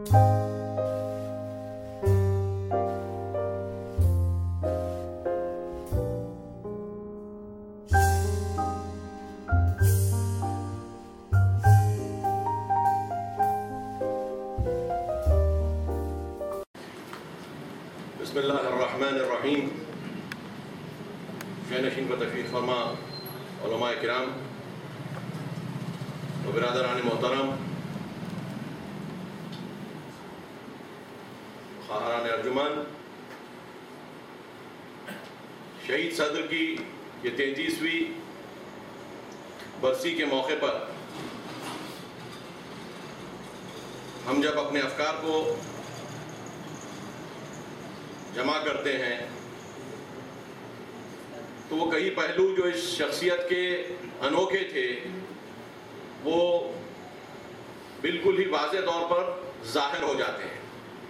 بسم اللہ الرحمن الرحیم. شینشین و تشریف فرما علماء کرام و برادران محترم، خواہران ارجمن، شہید صدر کی یہ 33ویں برسی کے موقع پر ہم جب اپنے افکار کو جمع کرتے ہیں تو وہ کئی پہلو جو اس شخصیت کے انوکھے تھے وہ بالکل ہی واضح طور پر ظاہر ہو جاتے ہیں.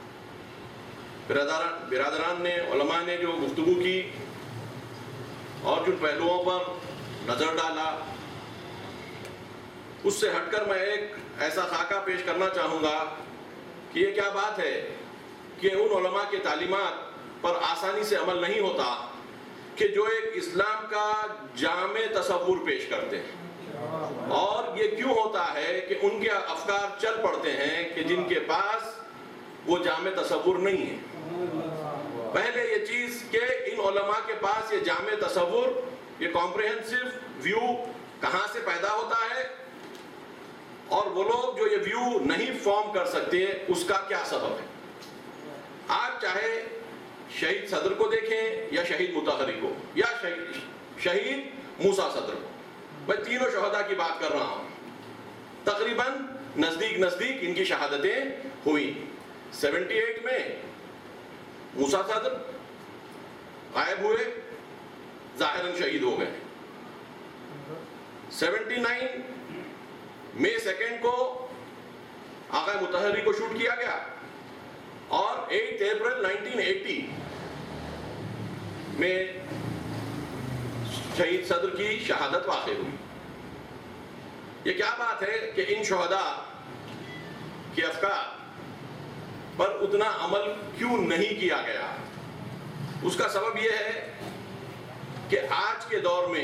برادران نے، علماء نے جو گفتگو کی اور جن پہلوؤں پر نظر ڈالا، اس سے ہٹ کر میں ایک ایسا خاکہ پیش کرنا چاہوں گا کہ یہ کیا بات ہے کہ ان علماء کے تعلیمات پر آسانی سے عمل نہیں ہوتا کہ جو ایک اسلام کا جامع تصور پیش کرتے ہیں. اور یہ کیوں ہوتا ہے کہ ان کے افکار چل پڑتے ہیں کہ جن کے پاس وہ جامع تصور نہیں ہے. پہلے یہ چیز کہ ان علماء کے پاس یہ جامع تصور، یہ کمپریہنسو ویو کہاں سے پیدا ہوتا ہے، اور وہ لوگ جو یہ ویو نہیں فارم کر سکتے اس کا کیا سبب ہے. آپ چاہے شہید صدر کو دیکھیں یا شہید مطہری کو یا شہید موسیٰ صدر کو، میں تینوں شہداء کی بات کر رہا ہوں. تقریباً نزدیک ان کی شہادتیں ہوئی. 78 میں موسیٰ صدر غائب ہوئے، ظاہراً شہید ہو گئے. 79 مئی 2 کو آقا مطہری کو شوٹ کیا گیا اور 8 اپریل 1980 میں شہید صدر کی شہادت واقع ہوئی. یہ کیا بات ہے کہ ان شہداء کے افکار پر اتنا عمل کیوں نہیں کیا گیا؟ اس کا سبب یہ ہے کہ آج کے دور میں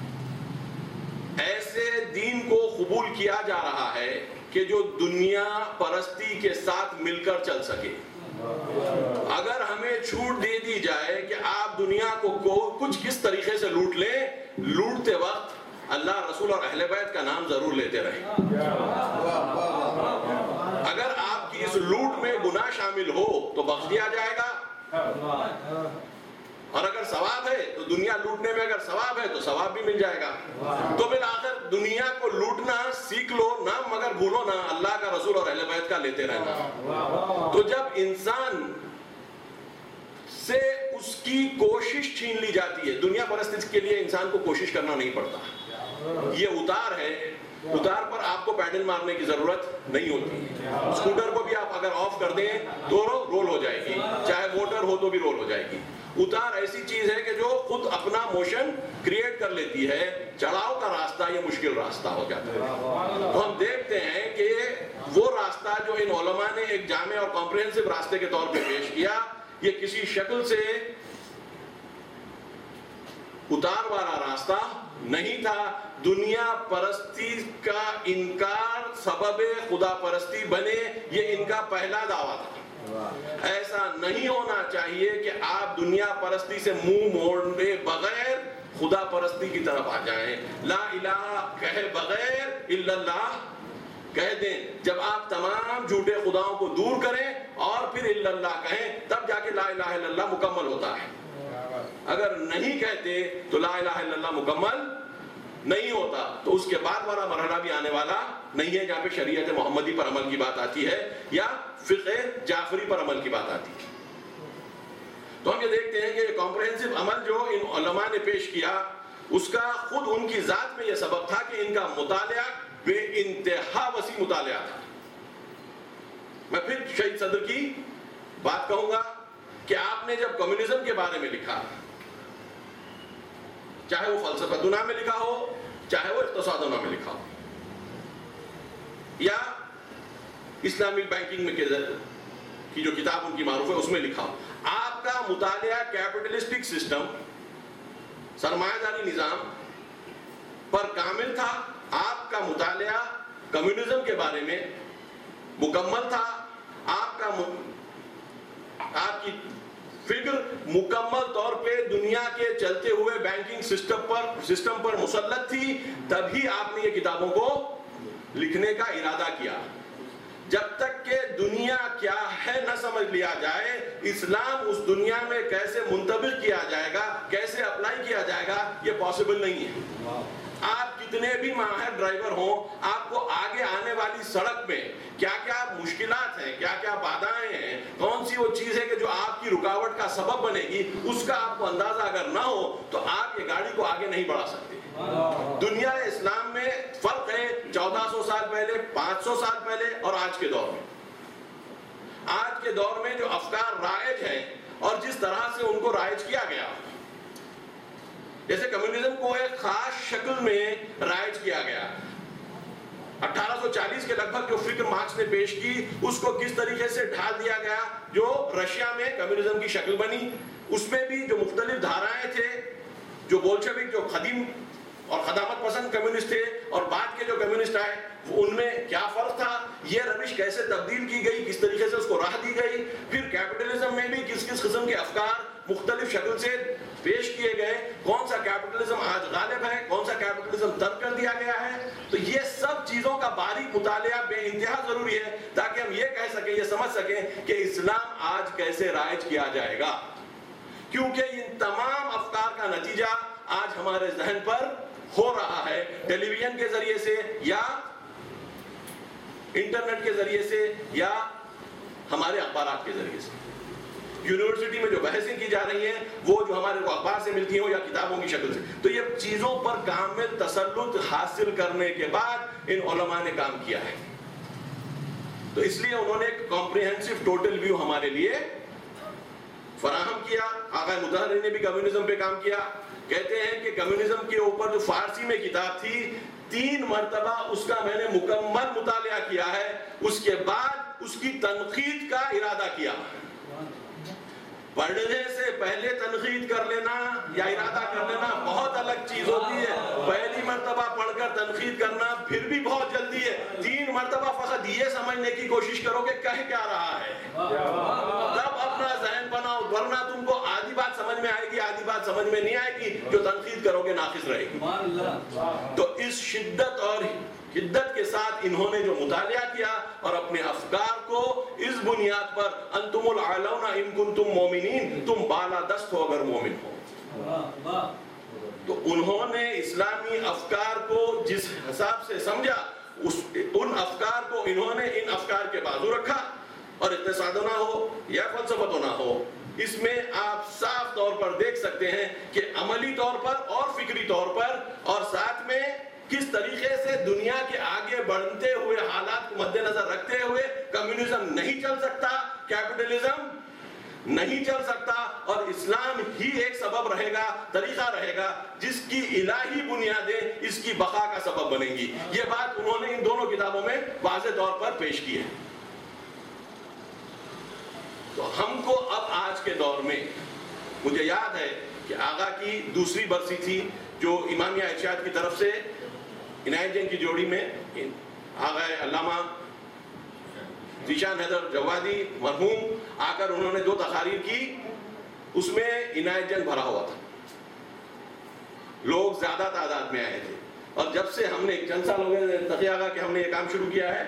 ایسے دین کو قبول کیا جا رہا ہے کہ جو دنیا پرستی کے ساتھ مل کر چل سکے. اگر ہمیں چھوٹ دے دی جائے کہ آپ دنیا کو کچھ کس طریقے سے لوٹ لیں، لوٹتے وقت اللہ، رسول اور اہل بیت کا نام ضرور لیتے رہیں. اگر آپ کی اس لوٹ میں گناہ شامل ہو تو بخش دیا جائے گا، اور اگر ثواب ہے تو دنیا لوٹنے میں اگر ثواب ہے تو ثواب بھی مل جائے گا. تو بالآخر دنیا کو لوٹنا سیکھ لو نا، مگر بھولو نا اللہ کا، رسول اور اہل بیت کا لیتے رہنا. تو جب انسان سے اس کی کوشش چھین لی جاتی ہے، دنیا پرستی کے لیے انسان کو کوشش کرنا نہیں پڑتا. یہ اتار ہے، اتار پر آپ کو پیڈل مارنے کی ضرورت نہیں ہوتی. اسکوٹر کو بھی آپ اگر آف کر دیں تو رول ہو جائے گی، چاہے موٹر ہو تو بھی رول ہو جائے گی. اتار ایسی چیز ہے کہ جو خود اپنا موشن کریٹ کر لیتی ہے. چڑھاؤ کا راستہ یہ مشکل راستہ ہو جاتا ہے. تو ہم دیکھتے ہیں کہ وہ راستہ جو ان علماء نے ایک جامع اور کمپریہنسو راستے کے طور پہ پیش کیا، یہ کسی شکل سے اتار والا راستہ نہیں تھا. دنیا پرستی کا انکار سبب خدا پرستی بنے، یہ ان کا پہلا دعویٰ تھا. ایسا نہیں ہونا چاہیے کہ آپ دنیا پرستی سے منہ موڑے بغیر خدا پرستی کی طرف آ جائیں. لا الہ کہے بغیر الا اللہ کہہ دیں. جب آپ تمام جھوٹے خداؤں کو دور کریں اور پھر الا اللہ کہیں، تب جا کے لا الہ الا اللہ مکمل ہوتا ہے. اگر نہیں کہتے تو لا الہ الا اللہ مکمل نہیں ہوتا. تو اس کے بعد والا مرحلہ بھی آنے والا نہیں ہے جہاں پہ شریعت محمدی پر عمل کی بات آتی ہے یا فقہ جعفری پر عمل کی بات آتی ہے. تو ہم یہ دیکھتے ہیں کہ یہ کمپریہنسو عمل جو ان علماء نے پیش کیا، اس کا خود ان کی ذات میں یہ سبب تھا کہ ان کا مطالعہ بے انتہا وسیع مطالعہ تھا. میں پھر شہید صدر کی بات کہوں گا کہ آپ نے جب کمیونزم کے بارے میں لکھا، چاہے وہ فلسفہ نامہ میں لکھا ہو، چاہے وہ اقتصاد نامہ میں لکھا ہو، یا اسلامی بینکنگ میں کی جو کتاب ان کی معروف ہے اس میں لکھا آپ کا مطالعہ کیپٹلسٹک سسٹم سرمایہ داری نظام پر کامل تھا، آپ کا مطالعہ کمیونزم کے بارے میں مکمل تھا، آپ کی فکر مکمل طور پہ دنیا کے چلتے ہوئے بینکنگ سسٹم پر مسلط تھی، تبھی آپ نے یہ کتابوں کو لکھنے کا ارادہ کیا۔ جب تک کہ دنیا کیا ہے نہ سمجھ لیا جائے، اسلام اس دنیا میں کیسے منطبق کیا جائے گا، کیسے اپلائی کیا جائے گا، یہ پاسبل نہیں ہے۔ آپ کتنے بھی ماہر ڈرائیور ہوں، آپ کو آگے آنے والی سڑک میں کیا کیا مشکلات ہیں، کیا کیا بادائیں ہیں، کون سی وہ چیز ہے کہ جو آپ کی رکاوٹ کا سبب بنے گی، اس کا آپ کو اندازہ اگر نہ ہو تو آپ یہ گاڑی کو آگے نہیں بڑھا سکتے۔ دنیا اسلام میں فرق ہے 1400 سال پہلے، 500 سال پہلے اور آج کے دور میں۔ آج کے دور میں جو افکار رائج ہیں اور جس طرح سے ان کو رائج کیا گیا، جیسے کمیونزم کو ایک خاص شکل میں رائج کیا گیا، 1840 کے لگ بھگ جو فکر مارکس نے پیش کی اس کو کس طریقے سے ڈھال دیا گیا، جو رشیا میں کمیونزم کی شکل بنی، اس میں بھی جو مختلف دھارائیں تھے، جو بولشوک جو قدیم اور خدامت پسند کمیونسٹ تھے اور بعد کے جو کمیونسٹ آئے، ان میں کیا فرق تھا، یہ روش کیسے تبدیل کی گئی، کس طریقے سے اس کو راہ دی گئی، پھر کیپٹلزم میں بھی کس کس قسم کے افکار مختلف شکل سے پیش کیے گئے، کون سا کیپٹلزم آج غالب ہے، کون سا کیپٹلزم ترک کر دیا گیا ہے۔ تو یہ سب چیزوں کا باریک مطالعہ بے انتہا ضروری ہے تاکہ ہم یہ کہہ سکیں، یہ سمجھ سکیں کہ اسلام آج کیسے رائج کیا جائے گا، کیونکہ ان تمام افکار کا نتیجہ آج ہمارے ذہن پر ہو رہا ہے، ٹیلی ویژن کے ذریعے سے یا انٹرنیٹ کے ذریعے سے یا ہمارے اخبارات کے ذریعے سے۔ یونیورسٹی میں جو بحثیں کی جا رہی ہیں وہ جو ہمارے کو اخبار سے ملتی ہیں یا کتابوں کی شکل سے، تو یہ چیزوں پر کامل تسلط حاصل کرنے کے بعد ان علماء نے کام کیا ہے۔ تو اس لیے انہوں نے ایک کمپریہنسو ٹوٹل ویو ہمارے لیے فراہم کیا۔ آقا مطہری نے بھی کمیونزم پہ کام کیا، کہتے ہیں کہ کمیونزم کے اوپر جو فارسی میں کتاب تھی 3 مرتبہ اس کا میں نے مکمل مطالعہ کیا ہے، اس کے بعد اس کی تنقید کا ارادہ کیا۔ پڑھنے سے پہلے تنقید کر لینا یا ارادہ کر لینا بہت الگ چیز ہوتی ہے۔ پہلی مرتبہ پڑھ کر تنقید کرنا پھر بھی بہت جلدی ہے، 3 مرتبہ فقط یہ سمجھنے کی کوشش کرو کہ کہہ کیا رہا ہے، تب اپنا ذہن بناؤ، ورنہ تم کو آدھی بات سمجھ میں آئے گی، آدھی بات سمجھ میں نہیں آئے گی، جو تنقید کرو گے ناقص رہے گی۔ تو اس شدت اور حدت کے ساتھ انہوں نے جو مطالعہ کیا اور اپنے افکار کو اس بنیاد پر انتم العلون ان کنتم مومنین، تم بالادست ہو اگر مومن ہو، تو انہوں نے اسلامی افکار کو جس حساب سے سمجھا، ان افکار کو انہوں نے ان افکار کے بازو رکھا، اور اقتصاد نہ ہو یا فلسفہ نہ ہو، اس میں آپ صاف طور پر دیکھ سکتے ہیں کہ عملی طور پر اور فکری طور پر اور ساتھ میں کس طریقے سے دنیا کے آگے بڑھتے ہوئے حالات کو مد نظر رکھتے ہوئے کمیونزم نہیں چل سکتا، کیپٹلزم نہیں چل سکتا، اور اسلام ہی ایک سبب رہے گا، طریقہ رہے گا جس کی الہی بنیادیں اس کی بقا کا سبب بنیں گی۔ یہ بات انہوں نے ان دونوں کتابوں میں واضح طور پر پیش کی ہے۔ تو ہم کو اب آج کے دور میں، مجھے یاد ہے کہ آغا کی دوسری برسی تھی جو امامیہ ارشاد کی طرف سے عنایت جین کی جوڑی میں آغا علامہ ذیشان حیدر جوادی مرحوم آ کر انہوں نے 2 تقاریر کی، اس میں عنایت جین بھرا ہوا تھا، لوگ زیادہ تعداد میں آئے تھے، اور جب سے ہم نے چند سال ہو گئے تقی آغا کہ ہم نے یہ کام شروع کیا ہے،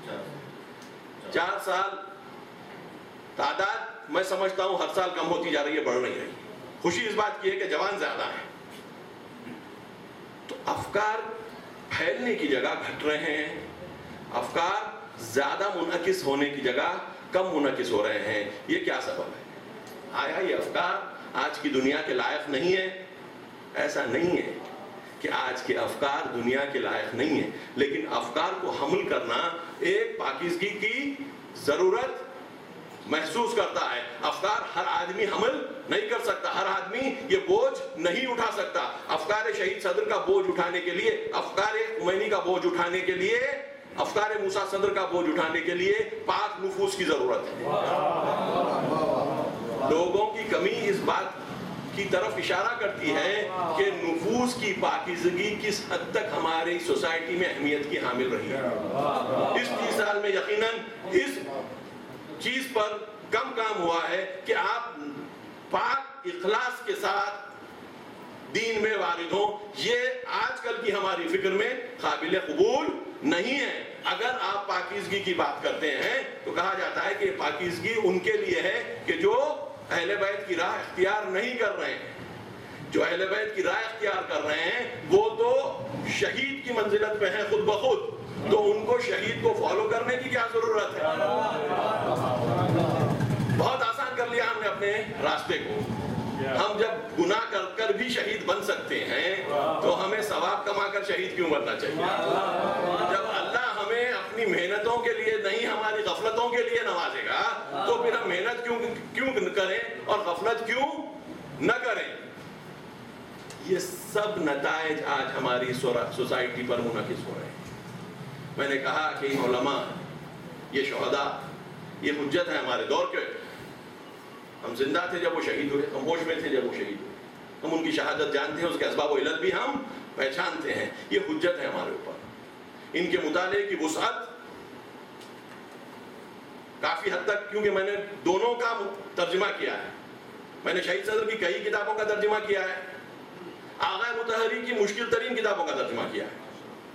4 سال، تعداد میں سمجھتا ہوں ہر سال کم ہوتی جا رہی ہے، بڑھ نہیں رہی۔ خوشی اس بات کی ہے کہ جوان زیادہ ہیں، تو افکار پھیلنے کی جگہ گھٹ رہے ہیں، افکار زیادہ منعکس ہونے کی جگہ کم منعکس ہو رہے ہیں۔ یہ کیا سبب ہے؟ آیا یہ افکار آج کی دنیا کے لائق نہیں ہے؟ ایسا نہیں ہے کہ آج کے افکار دنیا کے لائق نہیں ہیں، لیکن افکار کو حمل کرنا ایک پاکیزگی کی ضرورت محسوس کرتا ہے۔ افکار ہر آدمی حمل نہیں کر سکتا، ہر آدمی یہ بوجھ نہیں اٹھا سکتا۔ افکار شہید صدر کا بوجھ اٹھانے کے لیے، افکار خمینی کا بوجھ اٹھانے کے لیے افکار موسیٰ صدر کا بوجھ اٹھانے کے لیے پاک نفوس کی ضرورت ہے. لوگوں کی کمی اس بات کی طرف اشارہ کرتی ہے کہ نفوس کی پاکیزگی کس حد تک ہماری سوسائٹی میں اہمیت کی حامل رہی ہے. اس 30 سال میں یقیناً اس چیز پر کم کام ہوا ہے کہ آپ پاک اخلاص کے ساتھ دین میں وارد ہوں. یہ آج کل کی ہماری فکر میں قابل قبول نہیں ہے. اگر آپ پاکیزگی کی بات کرتے ہیں تو کہا جاتا ہے کہ پاکیزگی ان کے لیے ہے کہ جو اہل بیت کی راہ اختیار نہیں کر رہے ہیں. جو اہل بیت کی راہ اختیار کر رہے ہیں وہ تو شہید کی منزلت پہ ہیں خود بخود, تو ان کو شہید کو فالو کرنے کی کیا ضرورت ہے؟ بہت آسان کر لیا ہم نے اپنے راستے کو. ہم جب گناہ کر کر بھی شہید بن سکتے ہیں تو ہمیں ثواب کما کر شہید کیوں بننا چاہیے؟ جب اللہ ہمیں اپنی محنتوں کے لیے نہیں ہماری غفلتوں کے لیے نوازے گا تو پھر ہم محنت کیوں کریں اور غفلت کیوں نہ کریں؟ یہ سب نتائج آج ہماری سوسائٹی پر منعکس ہو رہے ہیں. میں نے کہا کہ ان علماء, یہ شہداء, یہ حجت ہے ہمارے دور کے. ہم زندہ تھے جب وہ شہید ہوئے, ہم ہوش میں تھے جب وہ شہید ہوئے, ہم ان کی شہادت جانتے ہیں, اس کے اسباب و علت بھی ہم پہچانتے ہیں. یہ حجت ہے ہمارے اوپر. ان کے مطالعے کی وسعت کافی حد تک, کیونکہ میں نے دونوں کا ترجمہ کیا ہے. میں نے شہید صدر کی کئی کتابوں کا ترجمہ کیا ہے, آغا مطہری کی مشکل ترین کتابوں کا ترجمہ کیا ہے.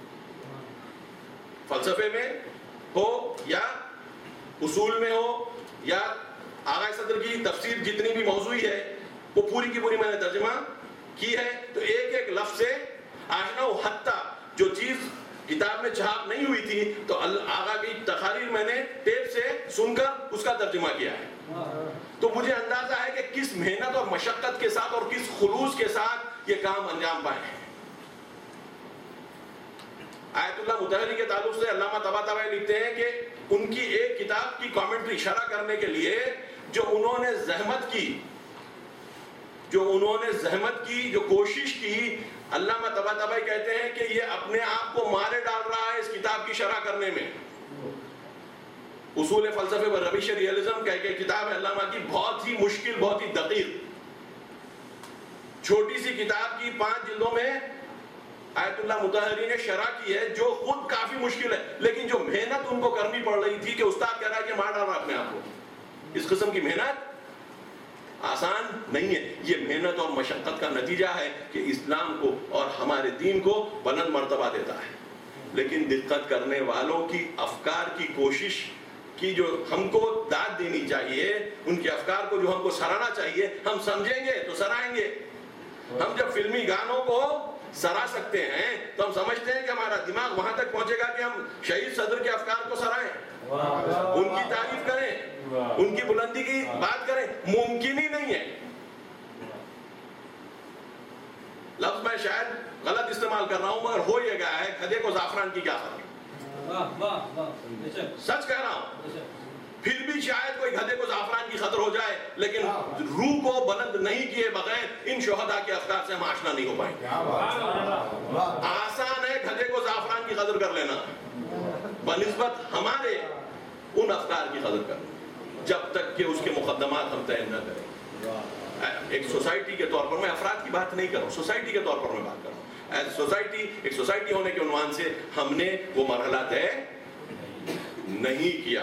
فلسفے میں ہو یا اصول میں ہو یا آغا صدر کی تفسیر جتنی بھی موضوعی ہے وہ پوری کی پوری میں نے ترجمہ کی ہے. تو ایک ایک لفظ سے آشنا ہوں. حتیٰ جو چیز کتاب میں چھاپ نہیں ہوئی تھی تو آغا کی تقاریر میں نے ٹیپ سے سن کر اس کا ترجمہ کیا ہے. تو مجھے اندازہ ہے کہ کس محنت اور مشقت کے ساتھ اور کس خلوص کے ساتھ یہ کام انجام پائے ہیں. آیت اللہ مطہری کے تعلق سے علامہ طباطبائی لکھتے ہیں کہ ان کی ایک کتاب کی کامنٹری شرح کرنے کے لیے جو انہوں نے زحمت کی, جو کوشش کی, علامہ طباطبائی کہتے ہیں کہ یہ اپنے آپ کو مارے ڈال رہا ہے اس کتاب کی شرح کرنے میں. اصول فلسفے و روش ریئلزم کہہ کے کتاب ہے علامہ کی, بہت ہی مشکل, بہت ہی دقیق, چھوٹی سی کتاب کی 5 جلدوں میں آیت اللہ مطہری نے شرح کی ہے, جو خود کافی مشکل ہے, لیکن جو محنت ان کو کرنی پڑ رہی تھی کہ استاد کہہ رہا ہے کہ مار ڈالنا اپنے آپ کو, اس قسم کی محنت آسان نہیں ہے. یہ محنت اور مشقت کا نتیجہ ہے کہ اسلام کو اور ہمارے دین کو بلند مرتبہ دیتا ہے. لیکن دقت کرنے والوں کی افکار کی کوشش کی جو ہم کو داد دینی چاہیے, ان کے افکار کو جو ہم کو سراہنا چاہیے, ہم سمجھیں گے تو سراہیں گے. ہم جب فلمی گانوں کو سرا سکتے ہیں تو ہم سمجھتے ہیں کہ ہمارا دماغ وہاں تک پہنچے گا کہ ہم شہید صدر کے افکار کو سرائیں, ان کی تعریف کریں, ان کی بلندی کی بات کریں. ممکن ہی نہیں ہے. لفظ میں شاید غلط استعمال کر رہا ہوں مگر ہو یہ گیا ہے, گدھے کو زعفران کی کیا فرق. سچ کہہ رہا ہوں. پھر بھی شاید کوئی گدھے کو زعفران کی خطر ہو جائے, لیکن روح کو بلند نہیں کیے بغیر ان شہداء کے افکار سے ہم آشنا نہیں ہو پائیں گے. آسان ہے گدھے کو زعفران کی قدر کر لینا بنسبت ہمارے ان افکار کی قدر کرنا, جب تک کہ اس کے مقدمات ہم طے نہ کریں. ایک سوسائٹی کے طور پر, میں افراد کی بات نہیں کر رہا ہوں, سوسائٹی کے طور پر میں بات کر رہا ہوں. ایز سوسائٹی, ایک سوسائٹی ہونے کے عنوان سے ہم نے وہ مرحلہ طے نہیں کیا.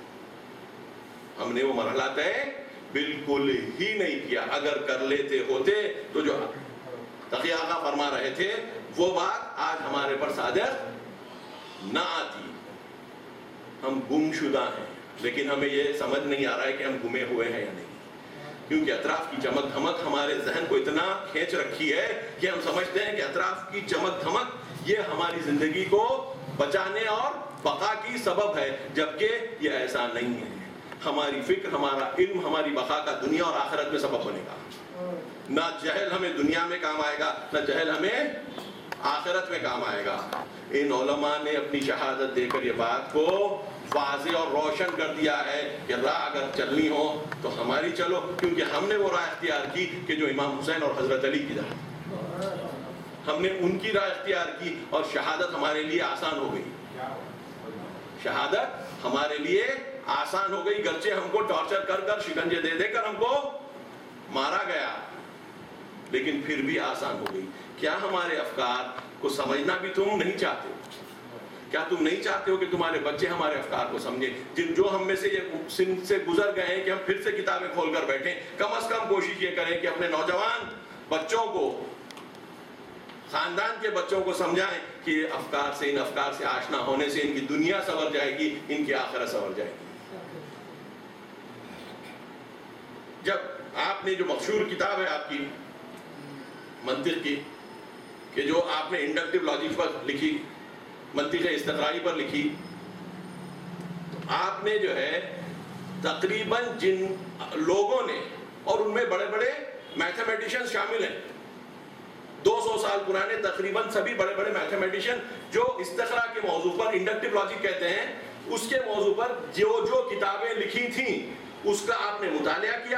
ہم نے وہ مرحلہ طے بالکل ہی نہیں کیا. اگر کر لیتے ہوتے تو جو تقی آقا فرما رہے تھے وہ بات آج ہمارے پر صادر نہ آتی. ہم گم شدہ ہیں, لیکن ہمیں یہ سمجھ نہیں آ رہا ہے کہ ہم گمے ہوئے ہیں یا نہیں, کیونکہ اطراف کی چمک دھمک ہمارے ذہن کو اتنا کھینچ رکھی ہے کہ ہم سمجھتے ہیں کہ اطراف کی چمک دھمک یہ ہماری زندگی کو بچانے اور بقا کی سبب ہے, جبکہ یہ ایسا نہیں ہے. ہماری فکر, ہمارا علم ہماری بقا کا دنیا اور آخرت میں سبب بنے گا. نہ جہل ہمیں دنیا میں کام آئے گا, نہ جہل ہمیں آخرت میں کام آئے گا. ان علماء نے اپنی شہادت دے کر یہ بات کو واضح اور روشن کر دیا ہے کہ راہ اگر چلنی ہو تو ہماری چلو, کیونکہ ہم نے وہ راہ اختیار کی کہ جو امام حسین اور حضرت علی کی راہ, ہم نے ان کی راہ اختیار کی اور شہادت ہمارے لیے آسان ہو گئی. شہادت ہمارے لیے آسان ہو گئی، گرچہ ہم کو ٹارچر کر کر، شکنجے دے دے کر ہم کو مارا گیا، لیکن پھر بھی آسان ہو گئی۔ کیا ہمارے افکار کو سمجھنا بھی تم نہیں چاہتے ہو؟ کیا تم نہیں چاہتے ہو کہ تمہارے بچے ہمارے افکار کو سمجھیں؟ جو ہم میں سے یہ سن سے گزر گئے ہیں کہ ہم پھر سے کتابیں کھول کر بیٹھیں، کم از کم کوشش یہ کریں کہ اپنے نوجوان بچوں کو، خاندان کے بچوں کو سمجھائیں کہ یہ افکار سے، ان افکار سے آشنا ہونے سے ان کی دنیا سنور جائے گی، ان کی آخرت سنور جائے گی۔ جب آپ نے جو مشہور کتاب ہے آپ کی منطق کی، کہ جو آپ نے انڈکٹیو لاجک پر لکھی، منطق استقرائی پر لکھی، تو آپ نے جو ہے تقریباً جن لوگوں نے، اور ان میں بڑے بڑے میتھمیٹیشین شامل ہیں، 200 سال پرانے تقریباً سبھی بڑے بڑے میتھمیٹیشین جو استقرا کے موضوع پر، انڈکٹیو لاجک کہتے ہیں، اس کے موضوع پر جو کتابیں لکھی تھیں اس کا آپ نے مطالعہ کیا،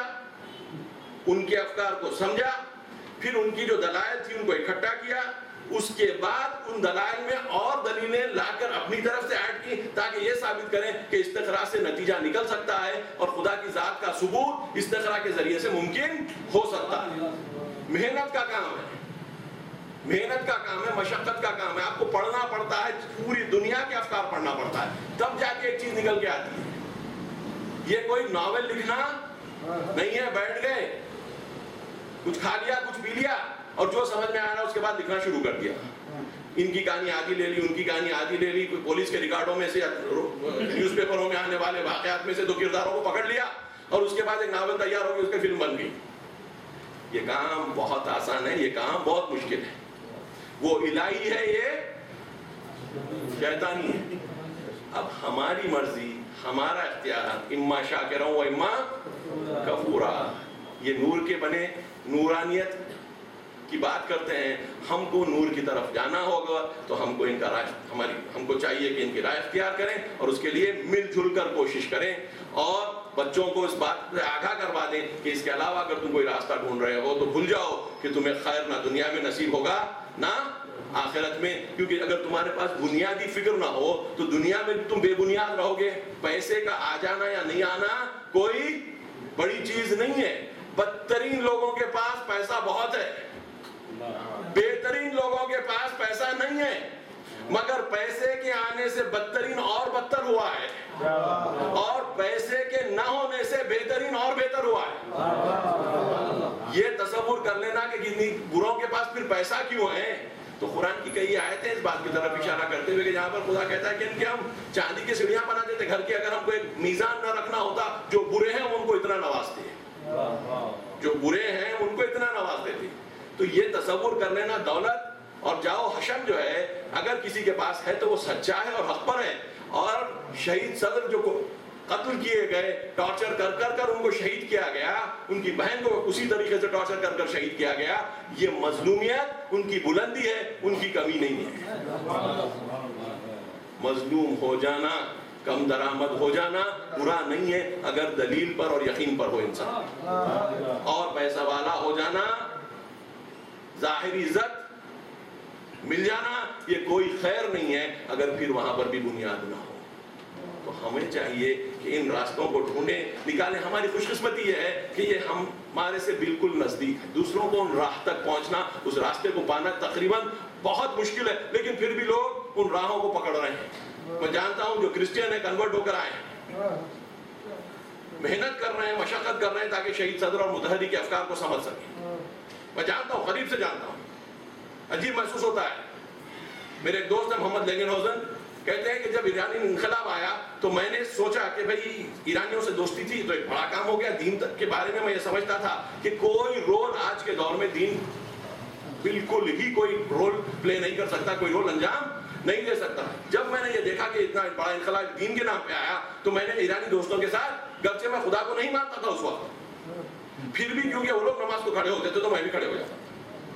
ان کے افکار کو سمجھا، پھر ان کی جو دلائل تھی ان کو اکٹھا کیا، اس کے بعد ان دلائل میں اور دلیلیں لا کر اپنی طرف سے ایڈ کی تاکہ یہ ثابت کریں کہ استقرا سے نتیجہ نکل سکتا ہے اور خدا کی ذات کا ثبوت استقرا کے ذریعے سے ممکن ہو سکتا ہے۔ محنت کا کام ہے، محنت کا کام ہے، مشقت کا کام ہے، آپ کو پڑھنا پڑتا ہے، پوری دنیا کے افکار پڑھنا پڑتا ہے، تب جا کے ایک چیز نکل کے آتی ہے۔ یہ کوئی ناول لکھنا نہیں ہے، بیٹھ گئے، کچھ کھا لیا، کچھ پی لیا، اور جو سمجھ میں آ رہا اس کے بعد لکھنا شروع کر دیا۔ ان کی کہانی آدھی لے لی، ان کی کہانی آدھی لے لی، کوئی پولیس کے ریکارڈوں میں سے، نیوز پیپروں میں آنے والے واقعات میں سے دو کرداروں کو پکڑ لیا، اور اس کے بعد ایک ناول تیار ہو گئی، اس کی فلم بن گئی۔ یہ کام بہت آسان ہے، یہ کام بہت مشکل ہے۔ وہ الہی ہے، یہ شیطانی ہے۔ اب ہماری مرضی، ہمارا اختیار، اما شاکرا و اما کفورا۔ یہ نور کے بنے، نورانیت کی بات کرتے ہیں، ہم کو نور کی طرف جانا ہوگا تو ہم کو ان کا رائے، ہم کو چاہیے کہ ان کی رائے اختیار کریں اور اس کے لیے مل جل کر کوشش کریں، اور بچوں کو اس بات سے آگاہ کروا دیں کہ اس کے علاوہ اگر تم کوئی راستہ ڈھونڈ رہے ہو تو بھول جاؤ کہ تمہیں خیر نہ دنیا میں نصیب ہوگا نہ آخرت میں، کیونکہ اگر تمہارے پاس بنیادی فکر نہ ہو تو دنیا میں تم بے بنیاد رہو گے۔ پیسے کا آ جانا یا نہیں آنا کوئی بڑی چیز نہیں ہے۔ بدترین لوگوں کے پاس پیسہ بہت ہے، بہترین لوگوں کے پاس پیسہ نہیں ہے، مگر پیسے کے آنے سے بدترین اور بدتر ہوا ہے، اور پیسے کے نہ ہونے سے بہترین اور بہتر ہوا ہے۔ یہ تصور کر لینا کہ کتنی بروں کے پاس پھر پیسہ کیوں ہے، تو قرآن کی کئی آیتیں اس بات کی طرف اشارہ کرتے ہوئے کہ جہاں پر خدا کہتا ہے کہ ان کے ہم چاندی کی سیڑھیاں بناتے تھے گھر کی، اگر ہم کو ایک میزان نہ رکھنا ہوتا، جو برے ہیں ان کو اتنا نوازتے ہیں، جو برے ہیں ان کو اتنا نوازتے تھے۔ تو یہ تصور کر لینا دولت اور جاؤ حشم جو ہے اگر کسی کے پاس ہے تو وہ سچا ہے اور حق پر ہے، اور شہید صدر جو قتل کیے گئے، ٹارچر کر کر ان کو شہید کیا گیا، ان کی بہن کو اسی طریقے سے ٹارچر کر کر شہید کیا گیا، یہ مظلومیت ان کی بلندی ہے، ان کی کمی نہیں ہے۔ مظلوم ہو جانا، کم درآمد ہو جانا برا نہیں ہے اگر دلیل پر اور یقین پر ہو انسان، اور پیسہ والا ہو جانا، ظاہری عزت مل جانا، یہ کوئی خیر نہیں ہے اگر پھر وہاں پر بھی بنیاد نہ ہو۔ تو ہمیں چاہیے کہ ان راستوں کو ڈھونڈیں، نکالیں۔ ہماری خوش قسمتی یہ ہے کہ یہ ہمارے سے بالکل نزدیک ہے، دوسروں کو ان راہ تک پہنچنا، اس راستے کو پانا تقریباً بہت مشکل ہے، لیکن پھر بھی لوگ ان راہوں کو پکڑ رہے ہیں۔ میں جانتا ہوں جو کرسچین ہیں کنورٹ ہو کر آئے ہیں، محنت کر رہے ہیں، مشقت کر رہے ہیں تاکہ شہید صدر اور متحری کے افکار کو سمجھ سکیں۔ میں جانتا ہوں، قریب سے جانتا ہوں، عجیب محسوس ہوتا ہے۔ میرے ایک دوست ہیں محمد لینگن ہوزن، کہتے ہیں کہ جب ایرانی انقلاب آیا تو میں نے سوچا کہ بھئی ایرانیوں سے دوستی تھی تو ایک بڑا کام ہو گیا۔ دین کے بارے میں یہ سمجھتا تھا کہ کوئی رول آج کے دور میں دین بالکل ہی کوئی رول پلے نہیں کر سکتا، کوئی رول انجام نہیں دے سکتا۔ جب میں نے یہ دیکھا کہ اتنا بڑا انقلاب دین کے نام پہ آیا تو میں نے ایرانی دوستوں کے ساتھ، گرچہ میں خدا کو نہیں مانتا تھا اس وقت، پھر بھی کیونکہ وہ لوگ نماز کو کھڑے ہوتے تھے تو میں بھی کھڑے ہو جاتا۔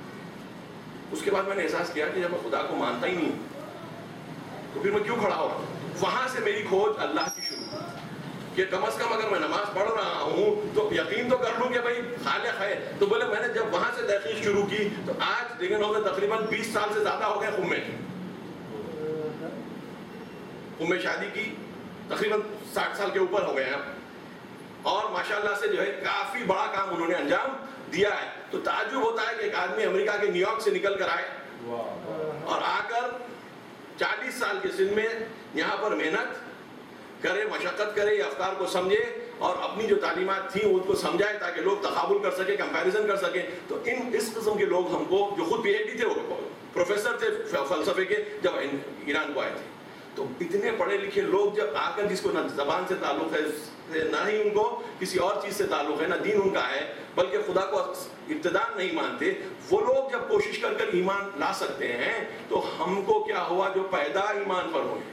اس کے بعد میں نے احساس کیا کہ جب میں خدا کو مانتا ہی نہیں تو پھر میں کیوں کھڑا ہوں۔ وہاں سے میری کھوج اللہ کی شروع کہ کم از کم اگر میں نماز پڑھ رہا ہوں تو یقین تو کر لوں کہ بھائی خالق ہے۔ تو بولے میں نے جب وہاں سے تحقیق شروع کی تو آج لیکن ہو گئے تقریباً 20 سال سے زیادہ ہو گئے خم میں، میں شادی کی تقریباً 60 سال کے اوپر ہو گئے ہیں اور ماشاءاللہ سے جو ہے کافی بڑا کام انہوں نے انجام دیا ہے. تو تعجب ہوتا ہے کہ ایک آدمی امریکہ کے نیو یارک سے نکل کر آئے اور آ کر 40 سال کے سن میں یہاں پر محنت کرے, مشقت کرے, یہ افکار کو سمجھے اور اپنی جو تعلیمات تھیں ان کو سمجھائے تاکہ لوگ تقابل کر سکیں, کمپیریزن کر سکیں. تو اس قسم کے لوگ ہم کو, جو خود پی ایچ ڈی تھے, وہ پروفیسر تھے فلسفے کے جب ایران کو آئے تھے, تو اتنے پڑھے لکھے لوگ جب آ کر, جس کو نہ زبان سے تعلق ہے, نہ ہی ان کو کسی اور چیز سے تعلق ہے, نہ دین ان کا ہے, بلکہ خدا کو ابتداء نہیں مانتے, وہ لوگ جب کوشش کر کر ایمان لا سکتے ہیں تو ہم کو کیا ہوا جو پیدا ایمان پر ہوئے,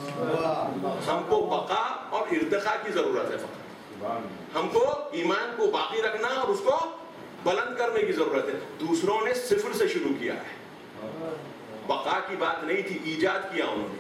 ہم کو بقا اور ارتقاء کی ضرورت ہے. فقط ہم کو ایمان کو باقی رکھنا اور اس کو بلند کرنے کی ضرورت ہے. دوسروں نے صفر سے شروع کیا ہے, بقا کی بات نہیں تھی, ایجاد کیا انہوں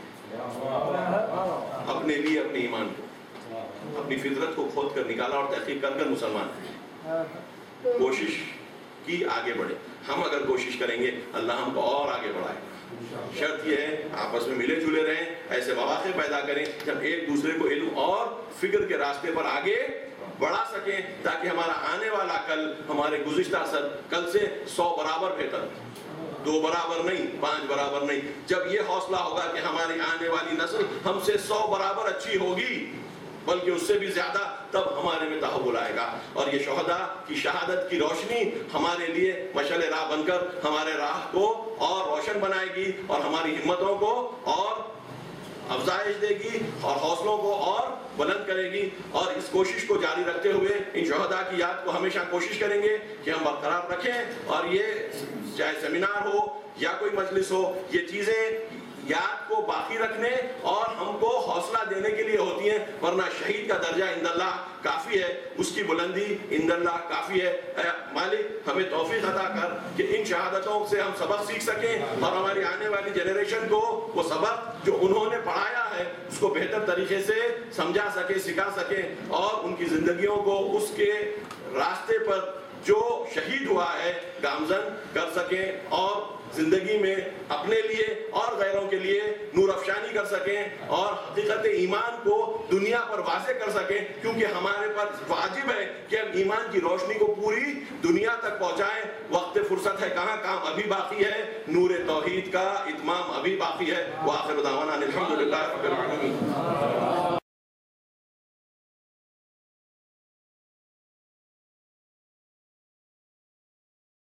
نے اپنے لیے, اپنے ایمان کو, اپنی فطرت کو کھود کر نکالا اور تحقیق کر کر مسلمان کوشش کی آگے بڑھے. ہم اگر کوشش کریں گے اللہ ہم کو اور آگے بڑھائے گا. شرط یہ ہے آپس میں ملے جلے رہیں, ایسے مواقع پیدا کریں جب ایک دوسرے کو علم اور فکر کے راستے پر آگے بڑھا سکیں, تاکہ ہمارا آنے والا کل ہمارے گزشتہ کل سے 100 برابر بہتر, 2 برابر نہیں, 5 برابر نہیں. جب یہ حوصلہ ہوگا کہ ہماری آنے والی نسل ہم سے 100 برابر اچھی ہوگی, بلکہ اس سے بھی زیادہ, تب ہمارے میں تحول آئے گا. اور یہ شہداء کی شہادت کی روشنی ہمارے لیے مشعل راہ بن کر ہمارے راہ کو اور روشن بنائے گی اور ہماری ہمتوں کو اور افزائش دے گی اور حوصلوں کو اور بلند کرے گی. اور اس کوشش کو جاری رکھتے ہوئے ان شہداء کی یاد کو ہمیشہ کوشش کریں گے کہ ہم برقرار رکھیں. اور یہ چاہے سیمینار ہو یا کوئی مجلس ہو, یہ چیزیں یاد کو باقی رکھنے اور ہم کو حوصلہ دینے کے لیے ہوتی ہیں, ورنہ شہید کا درجہ عند اللہ کافی ہے, اس کی بلندی عند اللہ کافی ہے. اے مالک ہمیں توفیق عطا کر کہ ان شہادتوں سے ہم سبق سیکھ سکیں اور ہماری آنے والی جنریشن کو وہ سبق جو انہوں نے پڑھایا ہے اس کو بہتر طریقے سے سمجھا سکیں, سکھا سکیں, اور ان کی زندگیوں کو اس کے راستے پر جو شہید ہوا ہے گامزن کر سکیں اور زندگی میں اپنے لیے اور غیروں کے لیے نور افشانی کر سکیں اور حقیقت ایمان کو دنیا پر واضح کر سکیں. کیونکہ ہمارے پر واجب ہے کہ ہم ایمان کی روشنی کو پوری دنیا تک پہنچائیں. وقت فرصت ہے کہاں, کام ابھی باقی ہے, نور توحید کا اتمام ابھی باقی ہے. وآخر دعوانا الحمدللہ رب العالمین.